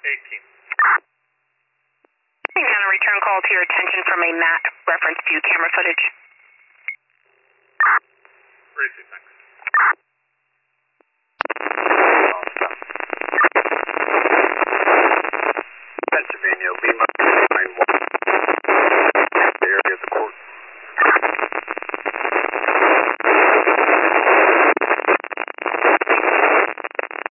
18. And a return call to your attention from a MAC reference view camera footage. Gracie, thanks.